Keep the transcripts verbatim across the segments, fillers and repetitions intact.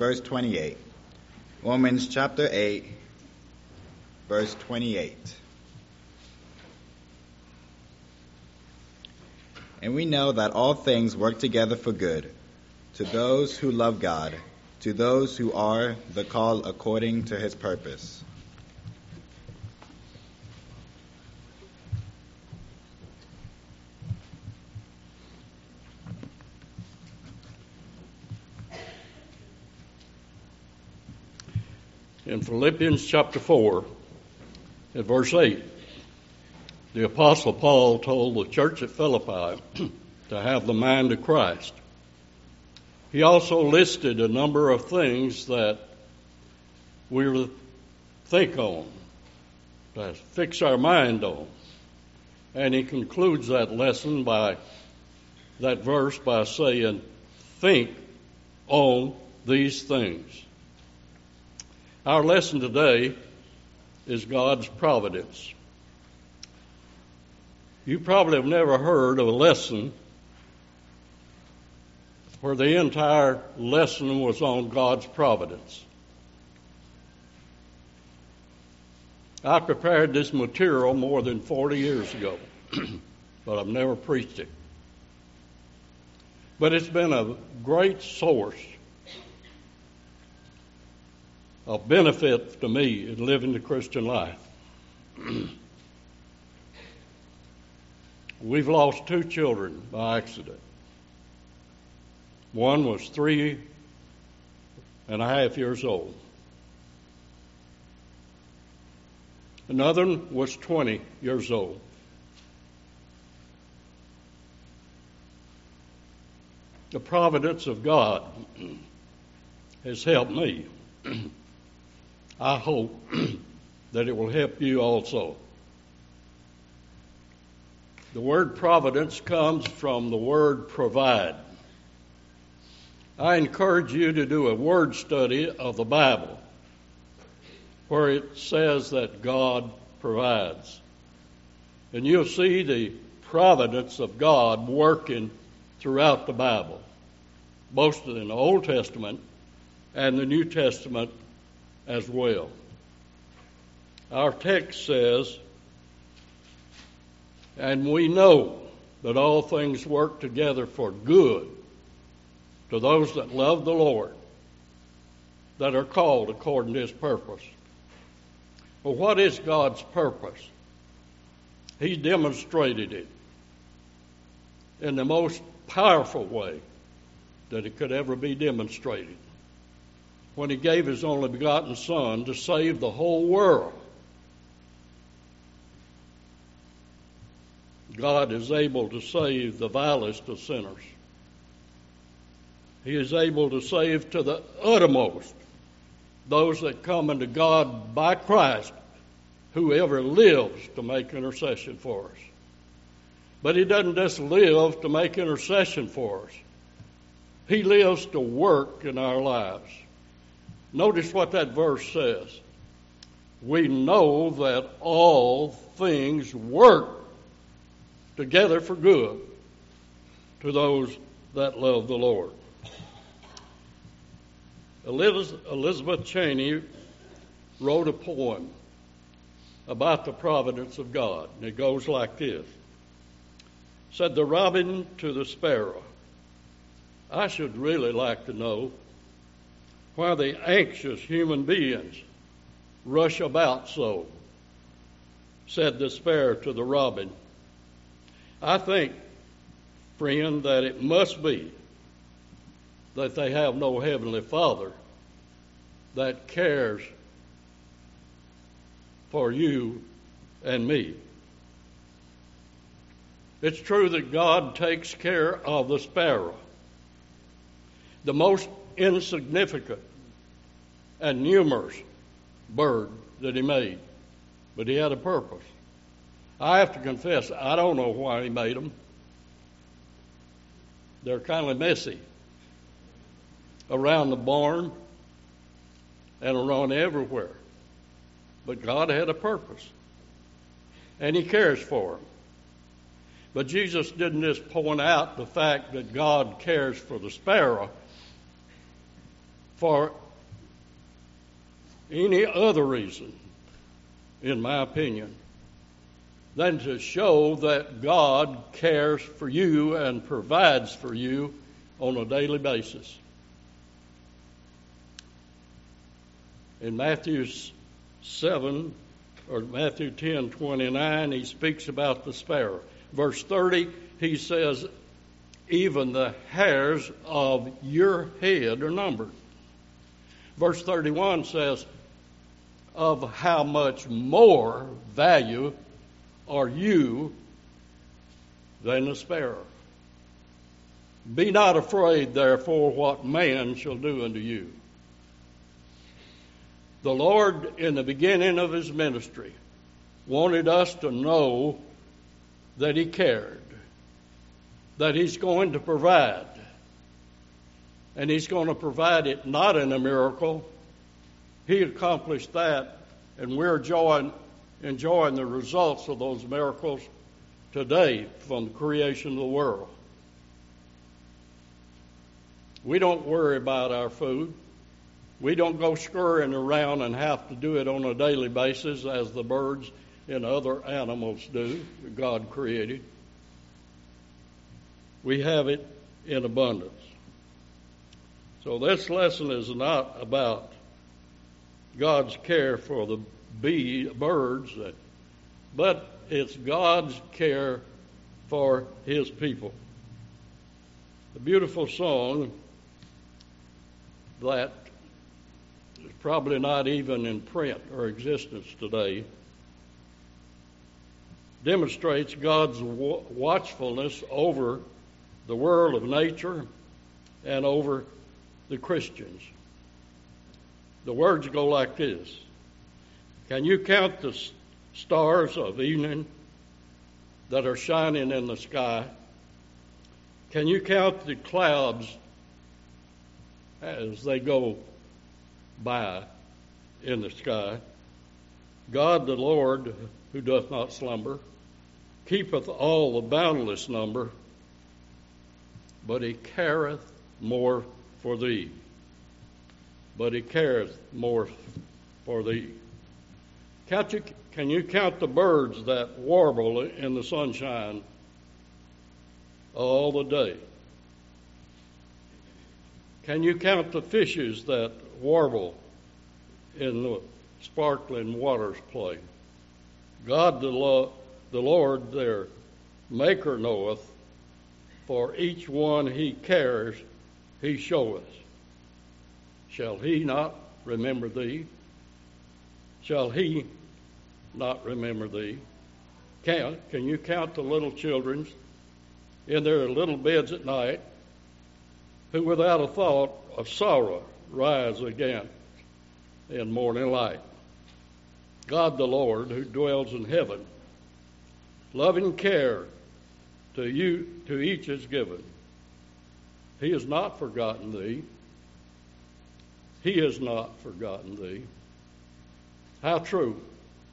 verse twenty-eight. Romans chapter eight, verse twenty-eight. And we know that all things work together for good, to those who love God, to those who are the called according to his purpose. In Philippians chapter four, at verse eight, the Apostle Paul told the church at Philippi to have the mind of Christ. He also listed a number of things that we were to think on, to fix our mind on. And he concludes that lesson by, that verse by saying, think on these things. Our lesson today is God's providence. You probably have never heard of a lesson where the entire lesson was on God's providence. I prepared this material more than forty years ago, but I've never preached it. But it's been a great source of benefit to me in living the Christian life. We've lost two children by accident. One was three and a half years old. Another was twenty years old. The providence of God has helped me. I hope that it will help you also. The word providence comes from the word provide. I encourage you to do a word study of the Bible where it says that God provides. And you'll see the providence of God working throughout the Bible, both in the Old Testament and the New Testament as well. Our text says, and we know that all things work together for good to those that love the Lord, that are called according to his purpose. Well, what is God's purpose? He demonstrated it in the most powerful way that it could ever be demonstrated, when he gave his only begotten Son to save the whole world. God is able to save the vilest of sinners. He is able to save to the uttermost those that come unto God by Christ, whoever lives to make intercession for us. But he doesn't just live to make intercession for us. He lives to work in our lives. Notice what that verse says. We know that all things work together for good to those that love the Lord. Elizabeth Cheney wrote a poem about the providence of God, and it goes like this. Said the robin to the sparrow, I should really like to know why the anxious human beings rush about so. Said the sparrow to the robin, I think, friend, that it must be that they have no heavenly Father that cares for you and me. It's true that God takes care of the sparrow, the most insignificant and numerous bird that he made, but he had a purpose. I have to confess, I don't know why he made them. They're kind of messy around the barn and around everywhere. But God had a purpose, and he cares for them. But Jesus didn't just point out the fact that God cares for the sparrow for any other reason, in my opinion, than to show that God cares for you and provides for you on a daily basis. In Matthew seven, or Matthew ten twenty-nine, he speaks about the sparrow. Verse thirty, he says, even the hairs of your head are numbered. Verse thirty-one says, of how much more value are you than the sparrow. Be not afraid, therefore, what man shall do unto you. The Lord, in the beginning of his ministry, wanted us to know that he cared, that he's going to provide. And he's going to provide it not in a miracle. He accomplished that, and we're enjoying, enjoying the results of those miracles today from the creation of the world. We don't worry about our food. We don't go scurrying around and have to do it on a daily basis as the birds and other animals do that God created. We have it in abundance. So this lesson is not about God's care for the bee, birds, but it's God's care for his people. The beautiful song that is probably not even in print or existence today demonstrates God's watchfulness over the world of nature and over the Christians. The words go like this. Can you count the stars of evening that are shining in the sky? Can you count the clouds as they go by in the sky? God the Lord, who doth not slumber, keepeth all the boundless number, but he careth more for thee. But he careth more for thee. Count you, can you count the birds that warble in the sunshine all the day? Can you count the fishes that warble in the sparkling waters play? God the, Lo- the Lord their Maker knoweth, for each one he cares he showeth. Shall he not remember thee? Shall he not remember thee? Can, can you count the little children in their little beds at night, who without a thought of sorrow rise again in morning light? God the Lord, who dwells in heaven, loving care to you, to each is given. He has not forgotten thee. He has not forgotten thee. How true.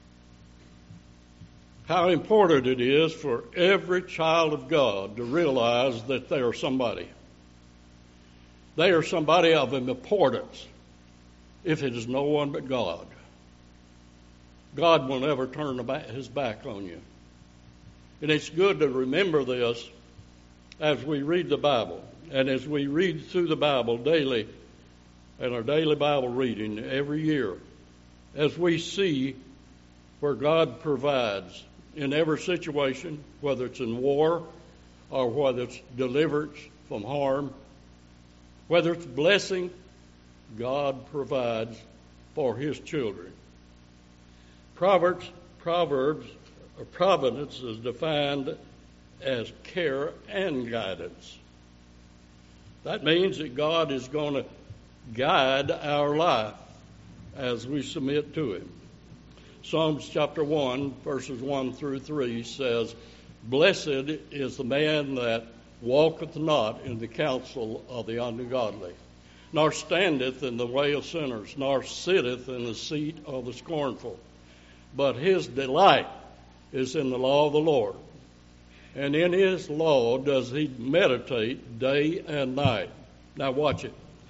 How important it is for every child of God to realize that they are somebody. They are somebody of importance if it is no one but God. God will never turn his back on you. And it's good to remember this as we read the Bible and as we read through the Bible daily and our daily Bible reading every year, as we see where God provides in every situation, whether it's in war or whether it's deliverance from harm, whether it's blessing, God provides for his children. Proverbs, Proverbs, or providence is defined as care and guidance. That means that God is going to guide our life as we submit to him. Psalms chapter one, verses one through three says, blessed is the man that walketh not in the counsel of the ungodly, nor standeth in the way of sinners, nor sitteth in the seat of the scornful. But his delight is in the law of the Lord, and in his law does he meditate day and night. Now watch it.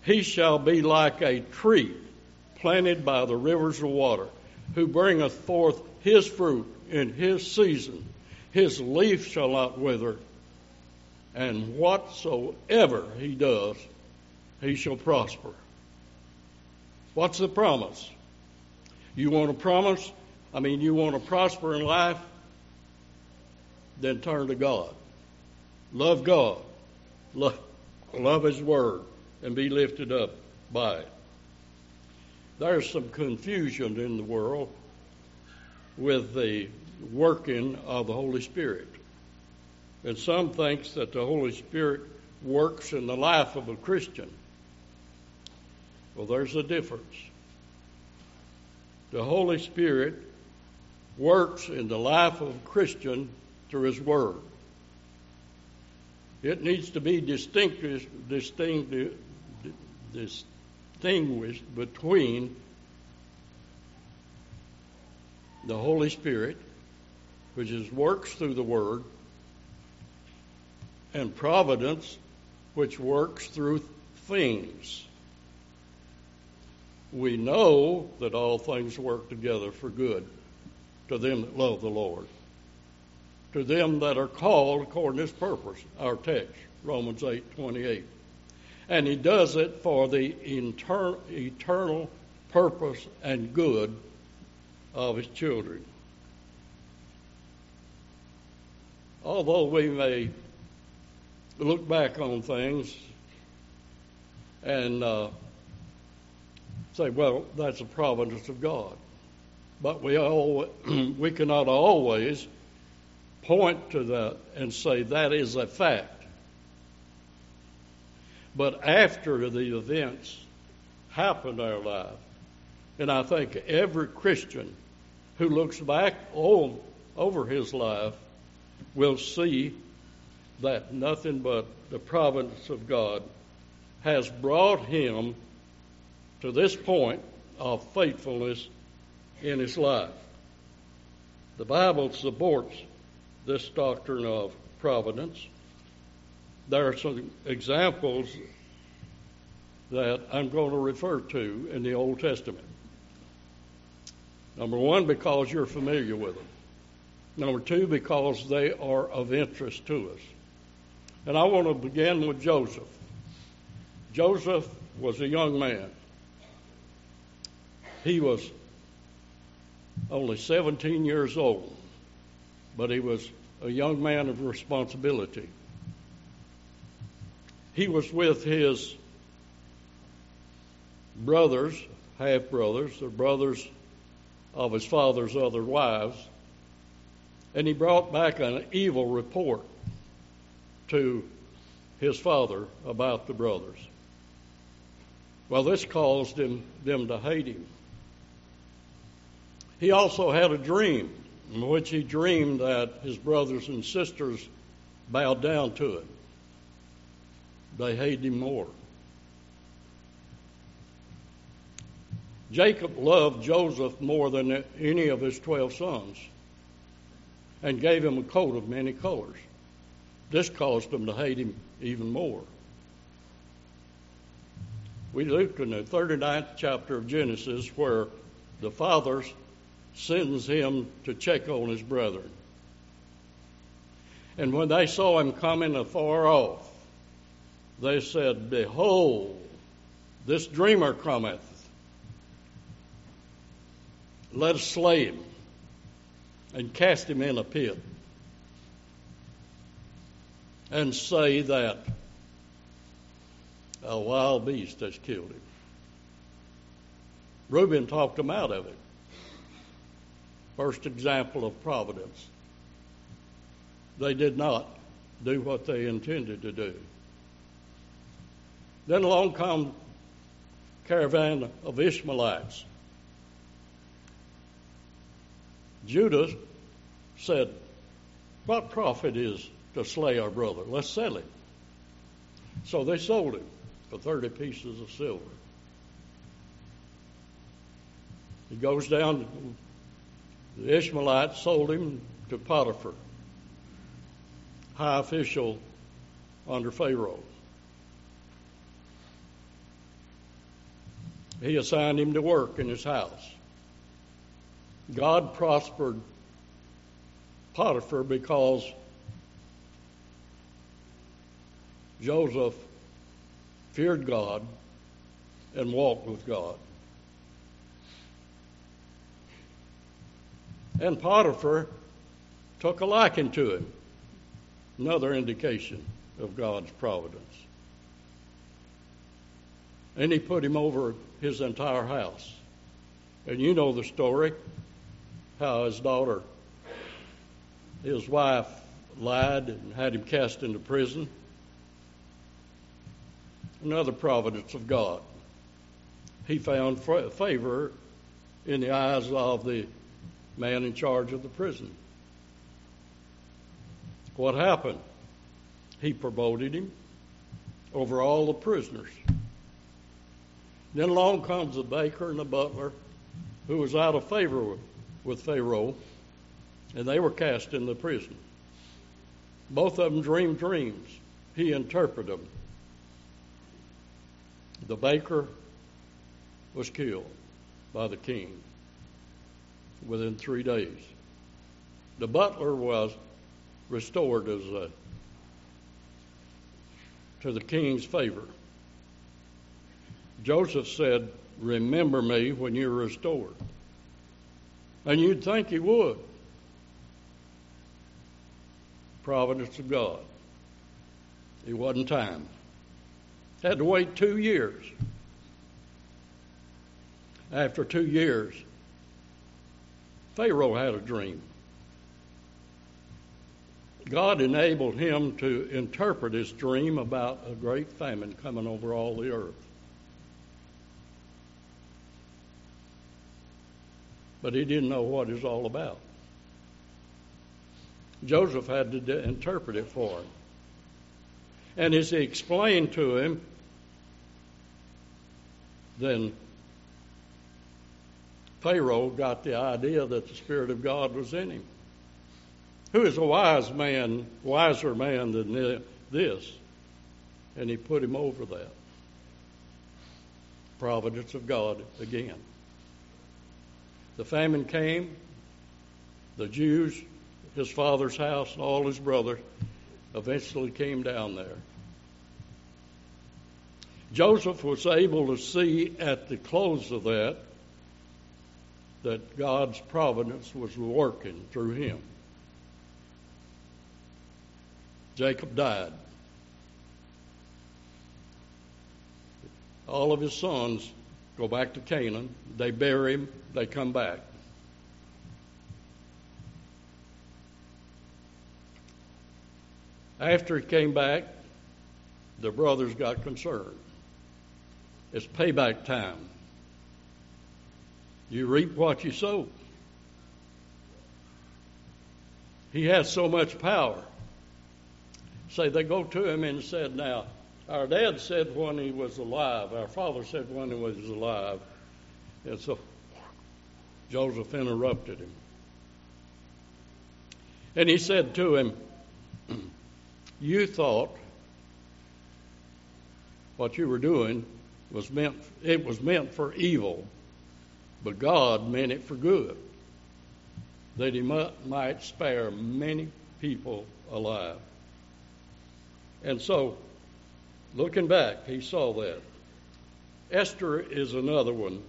He shall be like a tree planted by the rivers of water, who bringeth forth his fruit in his season. His leaf shall not wither, and whatsoever he does, he shall prosper. What's the promise? You want to promise? I mean, you want to prosper in life? Then turn to God. Love God. Love, love His Word, and be lifted up by it. There's some confusion in the world with the working of the Holy Spirit. And some thinks that the Holy Spirit works in the life of a Christian. Well, there's a difference. The Holy Spirit works in the life of a Christian through His Word. It needs to be distinguished, distinguished, distinguished between the Holy Spirit, which is works through the Word, and providence, which works through things. We know that all things work together for good to them that love the Lord, to them that are called according to His purpose, our text, Romans eight twenty-eight. And He does it for the eternal, eternal purpose and good of His children. Although we may look back on things and uh, say, well, that's a providence of God. But we all, we cannot always point to that and say that is a fact. But after the events happen in our life, and I think every Christian who looks back on, over his life will see that nothing but the providence of God has brought him to this point of faithfulness in his life. The Bible supports this doctrine of providence. There are some examples that I'm going to refer to in the Old Testament. Number one, because you're familiar with them. Number two, because they are of interest to us. And I want to begin with Joseph. Joseph was a young man. He was only seventeen years old, but he was a young man of responsibility. He was with his brothers, half-brothers, the brothers of his father's other wives, and he brought back an evil report to his father about the brothers. Well, this caused him, them to hate him. He also had a dream in which he dreamed that his brothers and sisters bowed down to him. They hated him more. Jacob loved Joseph more than any of his twelve sons and gave him a coat of many colors. This caused them to hate him even more. We look in the thirty-ninth chapter of Genesis where the father sends him to check on his brethren. And when they saw him coming afar off, they said, "Behold, this dreamer cometh. Let us slay him and cast him in a pit, and say that a wild beast has killed him." Reuben talked him out of it. First example of providence. They did not do what they intended to do. Then along come caravan of Ishmaelites. Judah said, "What profit is to slay our brother? Let's sell him." So they sold him for thirty pieces of silver. He goes down, the Ishmaelites sold him to Potiphar, high official under Pharaoh. he assigned him to work in his house. God prospered Potiphar because Joseph feared God and walked with God. And Potiphar took a liking to him. Another indication of God's providence. And he put him over his entire house. And you know the story, how his daughter, his wife, lied and had him cast into prison. Another providence of God. He found favor in the eyes of the man in charge of the prison. What happened? He promoted him over all the prisoners. Then along comes the baker and the butler who was out of favor with, with Pharaoh, and they were cast in the prison. Both of them dreamed dreams. He interpreted them. The baker was killed by the king within three days. The butler was restored as a, to the king's favor. Joseph said, "Remember me when you're restored." And you'd think he would. Providence of God. It wasn't time. Had to wait two years. After two years, Pharaoh had a dream. God enabled him to interpret his dream about a great famine coming over all the earth. But he didn't know what it was all about. Joseph had to de- interpret it for him. And as he explained to him, then Pharaoh got the idea that the Spirit of God was in him. Who is a wise man, wiser man than this? And he put him over that. Providence of God again. The famine came. The Jews, his father's house, and all his brothers eventually came down there. Joseph was able to see at the close of that that God's providence was working through him. Jacob died. All of his sons go back to Canaan. They bury him. They come back. After he came back, the brothers got concerned. It's payback time. You reap what you sow. He has so much power. Say, they go to him and said, now, our dad said when he was alive, our father said when he was alive. And so Joseph interrupted him. And he said to him, you thought what you were doing was meant, it was meant for evil, but God meant it for good, that he might, might spare many people alive. And so, looking back, he saw that. Esther is another one.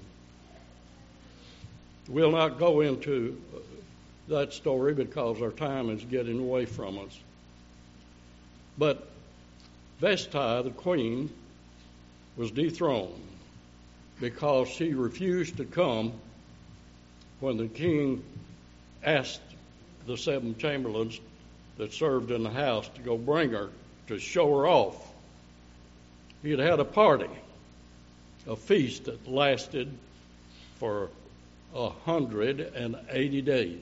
We'll not go into that story because our time is getting away from us. But Vashti, the queen, was dethroned because she refused to come when the king asked the seven chamberlains that served in the house to go bring her to show her off. He had had a party, a feast that lasted for a hundred and eighty days.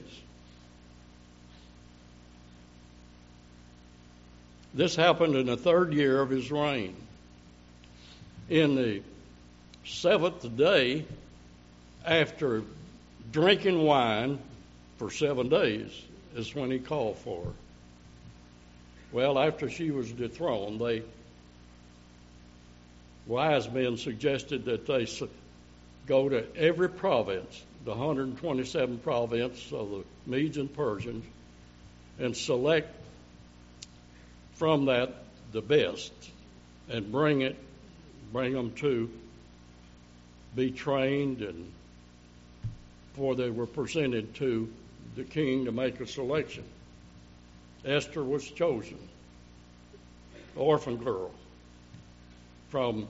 This happened in the third year of his reign. In the seventh day, after drinking wine for seven days, is when he called for her. Well, after she was dethroned, they wise men suggested that they go to every province, the one hundred twenty-seven provinces of the Medes and Persians, and select from that the best and bring it, bring them to be trained, and before they were presented to the king to make a selection. Esther was chosen, orphan girl from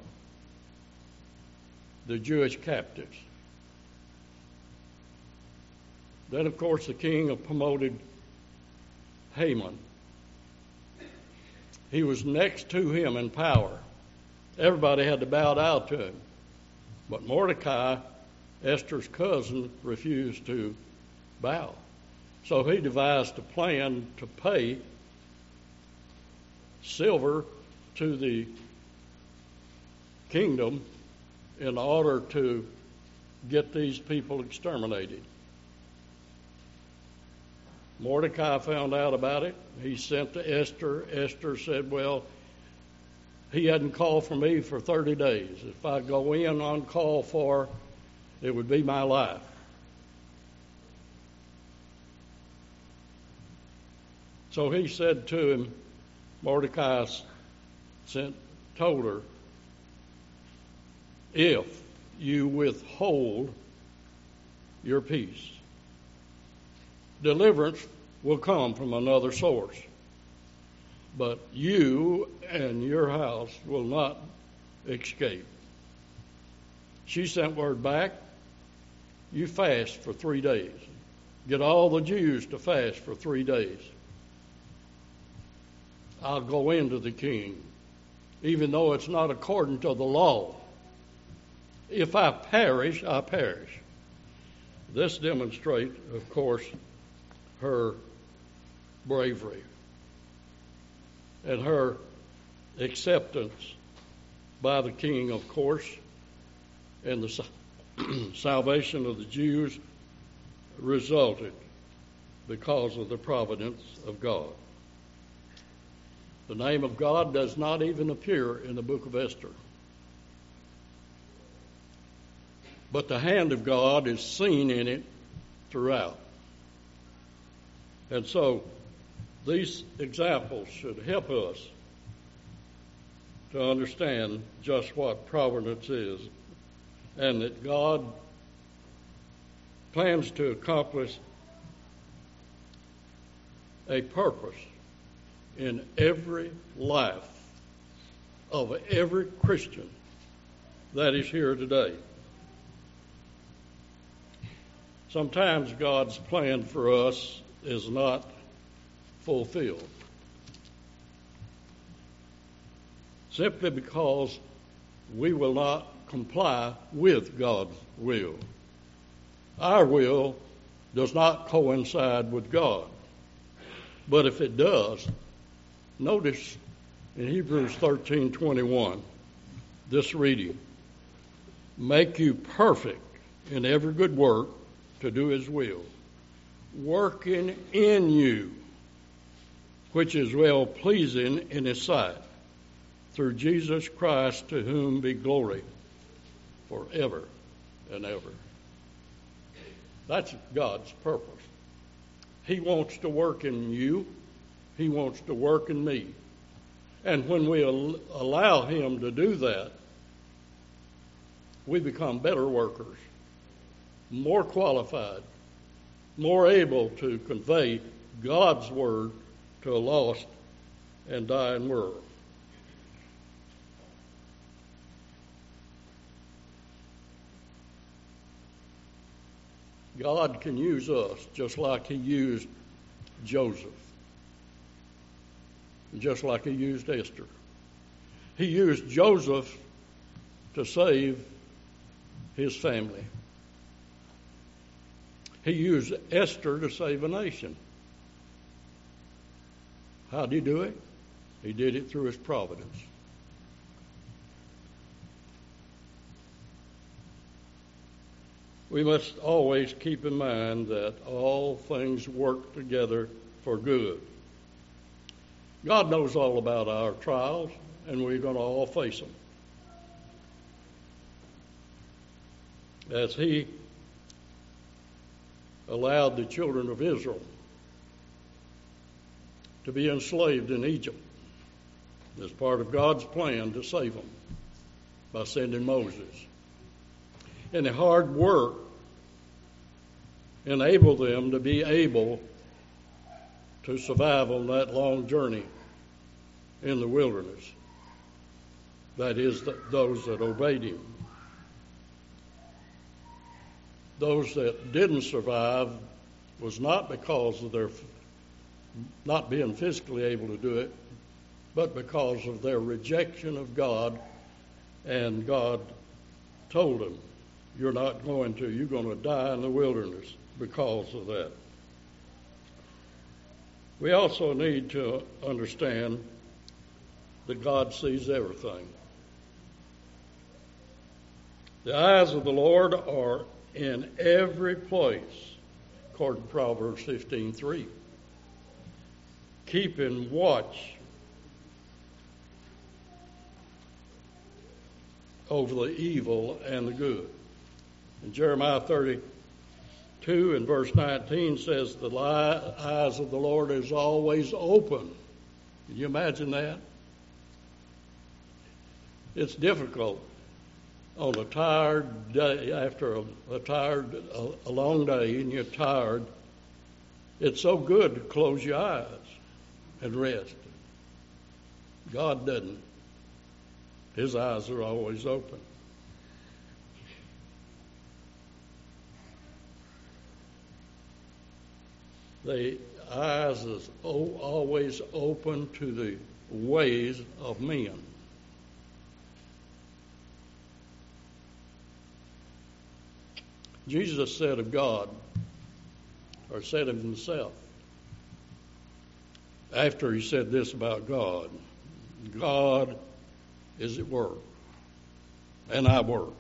the Jewish captives. Then, of course, the king promoted Haman. He was next to him in power. Everybody had to bow down to him. But Mordecai, Esther's cousin, refused to bow. So he devised a plan to pay silver to the kingdom in order to get these people exterminated. Mordecai found out about it. He sent to Esther. Esther said, well, he hadn't called for me for thirty days. If I go in on call for, it would be my life. So he said to him, Mordecai sent, told her, if you withhold your peace, deliverance will come from another source. But you and your house will not escape. She sent word back, you fast for three days. Get all the Jews to fast for three days. I'll go into the king, even though it's not according to the law. If I perish, I perish. This demonstrates, of course, her bravery and her acceptance by the king, of course, and the salvation of the Jews resulted because of the providence of God. The name of God does not even appear in the book of Esther. But the hand of God is seen in it throughout. And so these examples should help us to understand just what providence is, and that God plans to accomplish a purpose in every life of every Christian that is here today. Sometimes God's plan for us is not fulfilled simply because we will not comply with God's will. Our will does not coincide with God. But if it does, notice in Hebrews thirteen twenty-one, this reading, make you perfect in every good work to do his will, working in you, which is well pleasing in his sight, through Jesus Christ, to whom be glory forever and ever. That's God's purpose. He wants to work in you. He wants to work in me. And when we al- allow him to do that, we become better workers, more qualified, more able to convey God's word to a lost and dying world. God can use us just like he used Joseph, just like he used Esther. He used Joseph to save his family. He used Esther to save a nation. How did he do it? He did it through his providence. We must always keep in mind that all things work together for good. God knows all about our trials, and we're going to all face them. as he allowed the children of Israel to be enslaved in Egypt as part of God's plan to save them by sending Moses. And the hard work enabled them to be able to survive on that long journey in the wilderness. That is, the, those that obeyed him. Those that didn't survive was not because of their not being physically able to do it, but because of their rejection of God, and God told them, you're not going to, you're going to die in the wilderness because of that. We also need to understand that God sees everything. The eyes of the Lord are in every place, according to Proverbs fifteen three. Keeping watch over the evil and the good. And Jeremiah thirty-two and verse nineteen says, the eyes of the Lord is always open. Can you imagine that? It's difficult on a tired day, after a, a tired, a, a long day, and you're tired. It's so good to close your eyes and rest. God doesn't. His eyes are always open. The eyes is always open to the ways of men. Jesus said of God, or said of himself, after he said this about God, God is at work, and I work.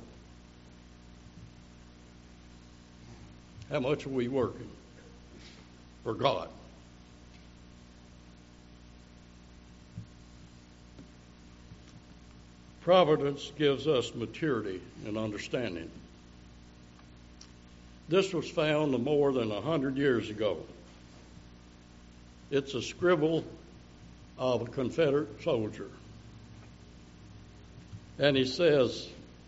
How much are we working for God? Providence gives us maturity and understanding. This was found more than a hundred years ago. It's a scribble of a Confederate soldier. And he says,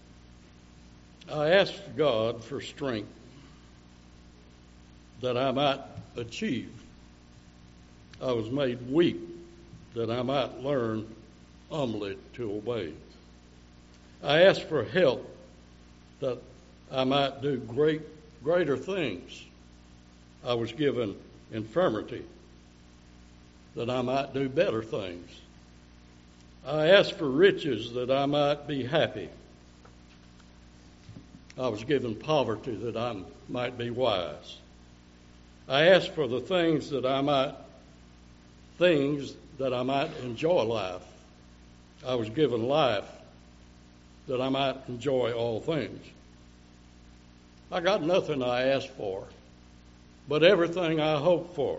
I asked God for strength that I might achieve. I was made weak that I might learn humbly to obey. I asked for help that I might do great, greater things. I was given infirmity that I might do better things. I asked for riches that I might be happy. I was given poverty that I might be wise. I asked for the things that I might, things that I might enjoy life. I was given life that I might enjoy all things. I got nothing I asked for, but everything I hoped for.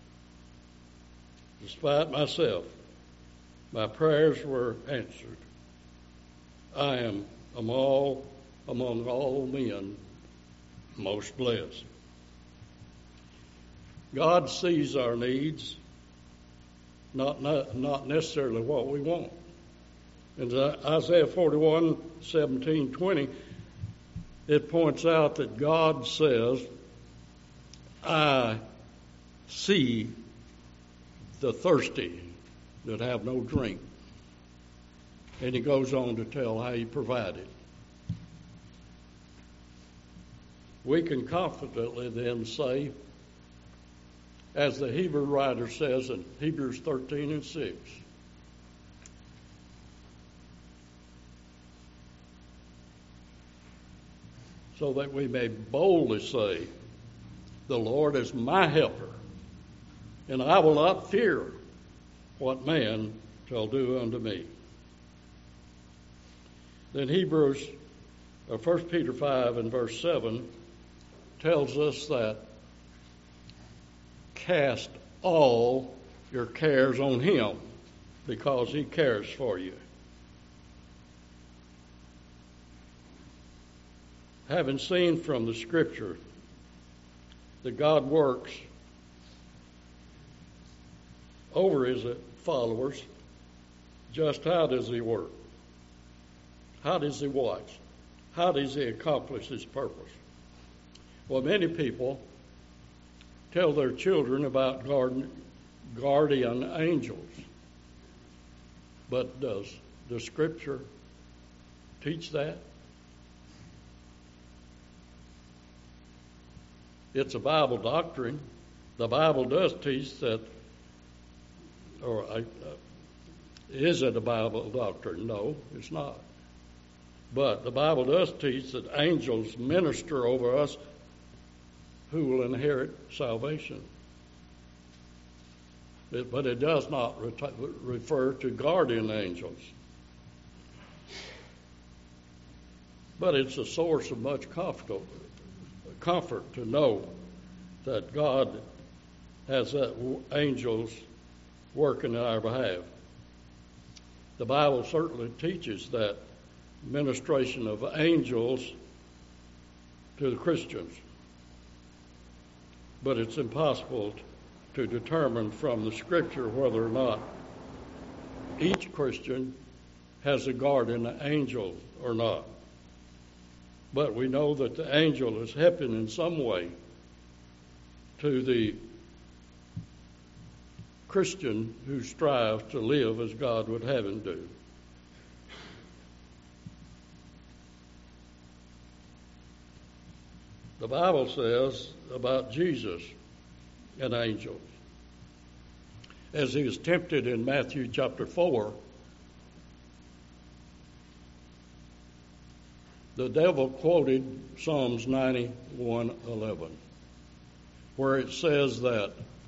Despite myself, my prayers were answered. I am among all, among all men most blessed. God sees our needs, not, not, not necessarily what we want. In Isaiah forty-one, seventeen, twenty, it points out that God says, I see the thirsty that have no drink. And he goes on to tell how he provided. We can confidently then say, as the Hebrew writer says in Hebrews thirteen and six, so that we may boldly say, the Lord is my helper, and I will not fear what man shall do unto me. Then Hebrews, or First Peter five and verse seven tells us that cast all your cares on him because he cares for you. having seen from the Scripture that God works over his followers, just how does he work? How does he watch? How does he accomplish his purpose? Well, many people tell their children about guardian, guardian angels. But does the Scripture teach that? It's a Bible doctrine. The Bible does teach that, or uh, is it a Bible doctrine? No, it's not. But the Bible does teach that angels minister over us who will inherit salvation. It, but it does not re- refer to guardian angels. But it's a source of much comfort, comfort to know that God has uh, angels working on our behalf. The Bible certainly teaches that ministration of angels to the Christians. But it's impossible to determine from the Scripture whether or not each Christian has a guardian angel or not. But we know that the angel is helping in some way to the Christian who strives to live as God would have him do. The Bible says about Jesus and angels, as he was tempted in Matthew chapter four, the devil quoted Psalms ninety-one eleven, where it says that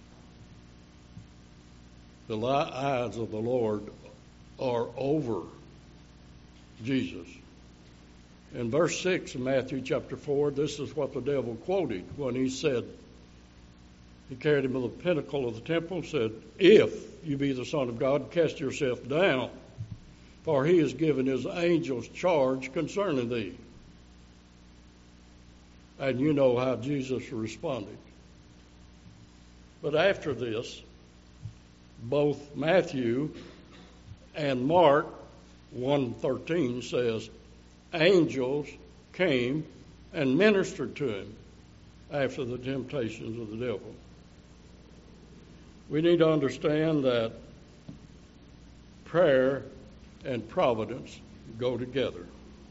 the eyes of the Lord are over Jesus. In verse six of Matthew chapter four, this is what the devil quoted when he said, he carried him to the pinnacle of the temple and said, "If you be the Son of God, cast yourself down, for he has given his angels charge concerning thee." And you know how Jesus responded. But after this, both Matthew and Mark one thirteen says, angels came and ministered to him after the temptations of the devil. We need to understand that prayer and providence go together.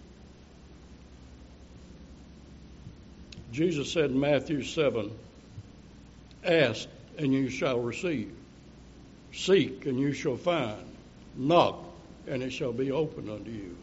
Jesus said in Matthew seven, "Ask and you shall receive. Seek and you shall find. Knock and it shall be opened unto you."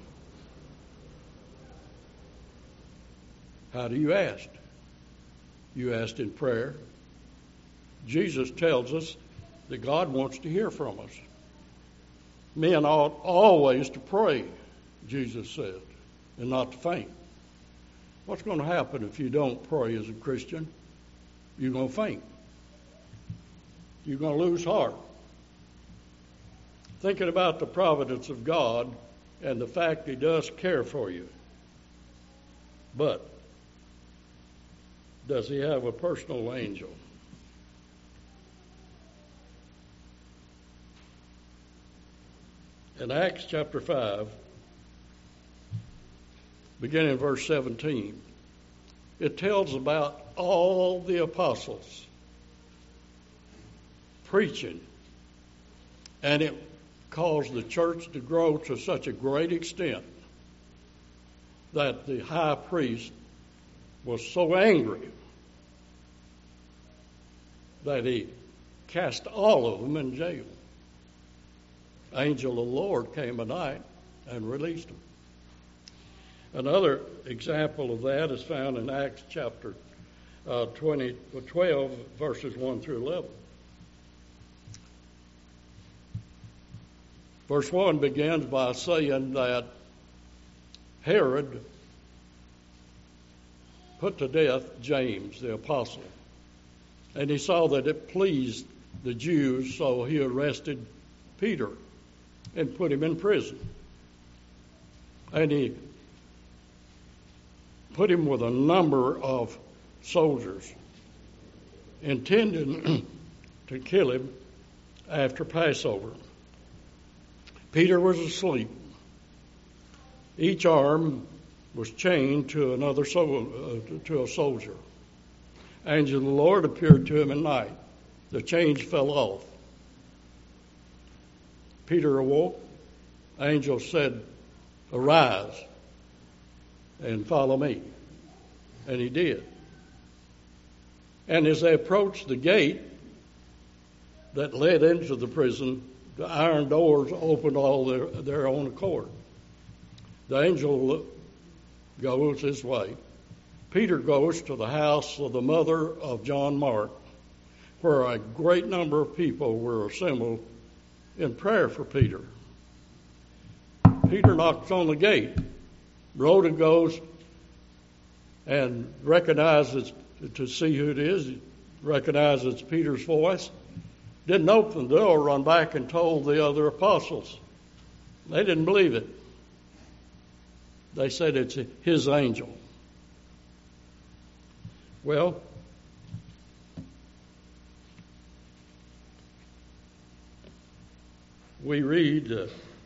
How do you ask? You ask in prayer. Jesus tells us that God wants to hear from us. Men ought always to pray, Jesus said, and not to faint. What's going to happen if you don't pray as a Christian? You're going to faint. You're going to lose heart. Thinking about the providence of God and the fact He does care for you. But does He have a personal angel? In Acts chapter five, beginning in verse seventeen, it tells about all the apostles preaching, and it caused the church to grow to such a great extent that the high priest was so angry that he cast all of them in jail. Angel of the Lord came at night and released them. Another example of that is found in Acts chapter uh, twenty, twelve, verses one through eleven. Verse one begins by saying that Herod put to death James, the apostle. And he saw that it pleased the Jews, so he arrested Peter and put him in prison. And he put him with a number of soldiers, intending to kill him after Passover. Peter was asleep. Each arm was chained to another sol- uh, to a soldier. Angel of the Lord appeared to him at night. The chains fell off. Peter awoke. Angel said, "Arise and follow me." And he did. And as they approached the gate that led into the prison, the iron doors opened all their, their own accord. The angel goes his way. Peter goes to the house of the mother of John Mark, where a great number of people were assembled in prayer for Peter. Peter knocks on the gate. Rhoda goes and recognizes to see who it is, recognizes Peter's voice. Didn't open the door, run back and told the other apostles. They didn't believe it. They said it's his angel. Well, we read, uh,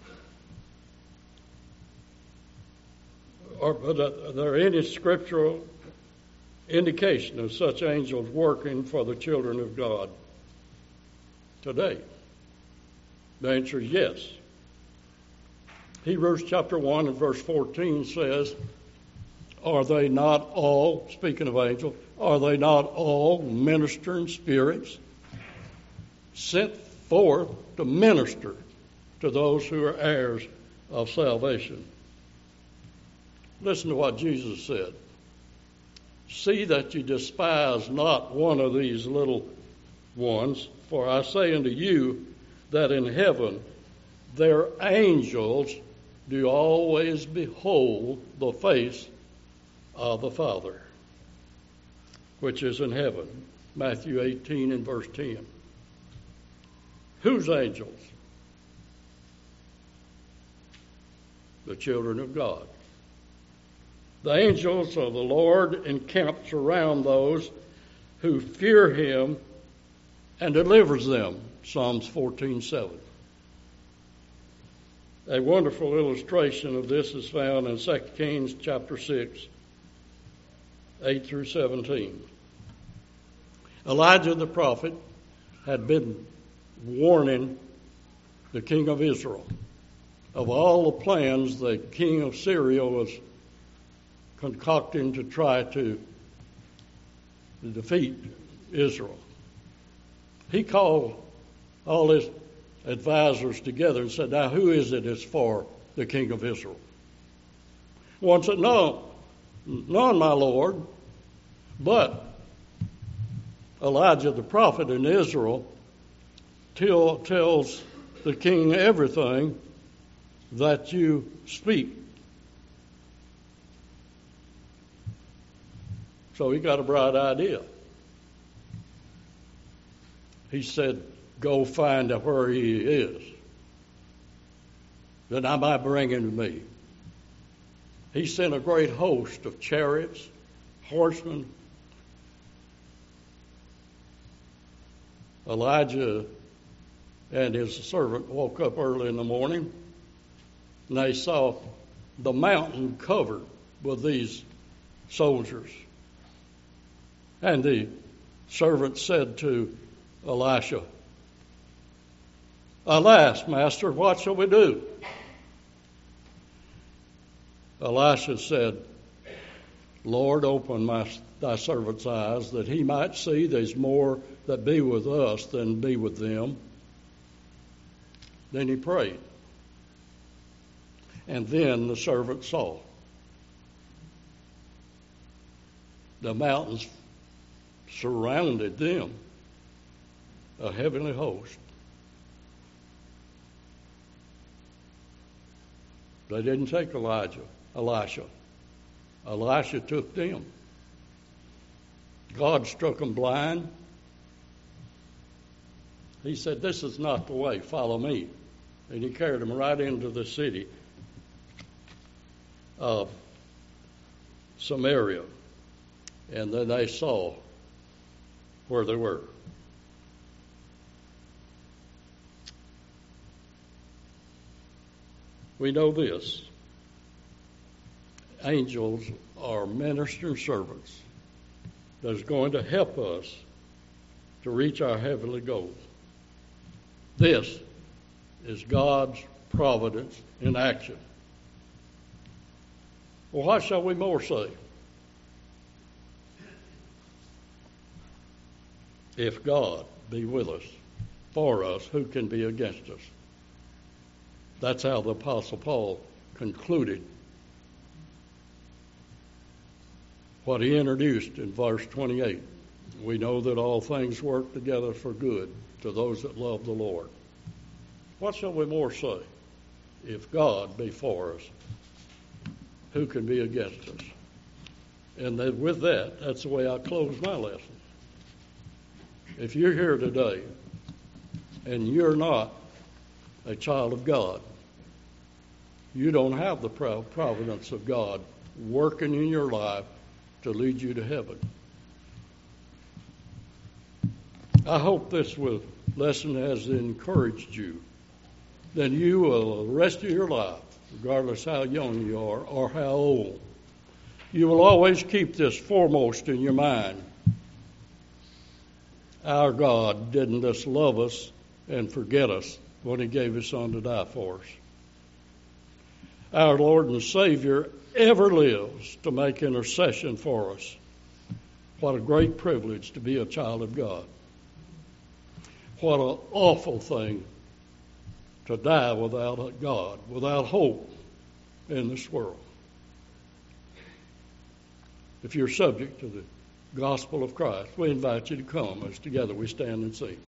or uh, there any scriptural indication of such angels working for the children of God today? The answer is yes. Hebrews chapter one and verse fourteen says, "Are they not all," speaking of angels, "are they not all ministering spirits sent forth to minister to those who are heirs of salvation?" Listen to what Jesus said. "See that you despise not one of these little ones, for I say unto you that in heaven their angels do always behold the face of the Father, which is in heaven." Matthew eighteen and verse ten. Whose angels? The children of God. The angels of the Lord encamps around those who fear him and delivers them. Psalms fourteen seven. A wonderful illustration of this is found in Second Kings chapter six, eight through seventeen. Elijah the prophet had been warning the king of Israel of all the plans the king of Syria was concocting to try to defeat Israel. He called all his advisors together and said, "Now who is it that's for the king of Israel?" One said, "No, none, my Lord. But Elijah the prophet in Israel tell, tells the king everything that you speak." So he got a bright idea. He said, "Go find out where he is, that I might bring him to me." He sent a great host of chariots, horsemen. Elijah and his servant woke up early in the morning, and they saw the mountain covered with these soldiers. And the servant said to Elisha, "Alas, master, what shall we do?" Elisha said, "Lord, open my, thy servant's eyes, that he might see there's more that be with us than be with them." Then he prayed. And then the servant saw the mountains surrounded them, a heavenly host. They didn't take Elijah, Elisha. Elisha took them. God struck them blind. He said, "This is not the way, follow me." And he carried them right into the city of Samaria, and then they saw where they were. We know this. Angels are ministering servants that's going to help us to reach our heavenly goals. This is God's providence in action. Well, what shall we more say? If God be with us, for us, who can be against us? That's how the Apostle Paul concluded what he introduced in verse twenty-eight. We know that all things work together for good to those that love the Lord. What shall we more say? If God be for us, who can be against us? And then with that, that's the way I close my lesson. If you're here today and you're not a child of God, you don't have the providence of God working in your life to lead you to heaven. I hope this lesson has encouraged you. Then you will, the rest of your life, regardless how young you are or how old, you will always keep this foremost in your mind. Our God didn't just love us and forget us when he gave his son to die for us. Our Lord and Savior ever lives to make intercession for us. What a great privilege to be a child of God. What an awful thing to die without a God, without hope in this world. If you're subject to the gospel of Christ, we invite you to come as together we stand and sing.